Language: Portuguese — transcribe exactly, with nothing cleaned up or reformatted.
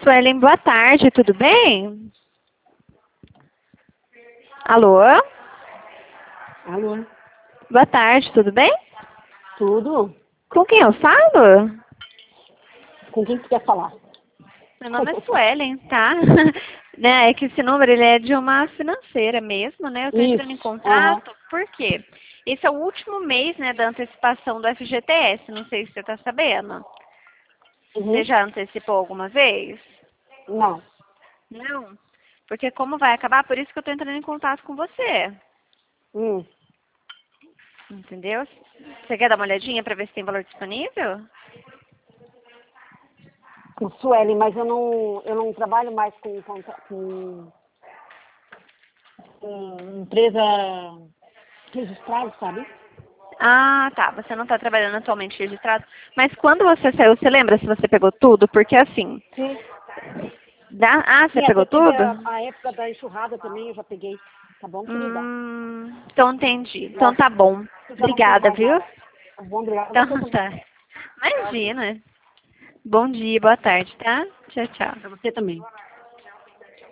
Suelen, boa tarde, tudo bem? Alô? Alô? Boa tarde, tudo bem? Tudo? Com quem eu falo? Com quem que quer falar? Meu nome é Suelen, tá? Né, é que esse número ele é de uma financeira mesmo, né? Eu estou entrando em Isso. Aham. contato, por quê? Esse é o último mês, né, da antecipação do F G T S, não sei se você está sabendo. Você Uhum. já antecipou alguma vez? Não. Não? Porque como vai acabar, por isso que eu estou entrando em contato com você. Hum. Entendeu? Você quer dar uma olhadinha para ver se tem valor disponível? Com Sueli, mas eu não, eu não trabalho mais com, conta- com, com empresa registrada, sabe? Ah, tá. Você não está trabalhando atualmente registrado. Mas quando você saiu, você lembra se você pegou tudo? Porque assim, Sim. dá... ah, você Sim, até pegou teve tudo? a, a época da enxurrada também, eu já peguei. Tá bom, querida? Hum, então entendi. Então Mas tá bom. eu já não tenho Obrigada, mais viu? nada. Tá bom, obrigada. Você Então também. tá. Imagina. Bom dia, boa tarde, tá? Tchau, tchau. Pra você também.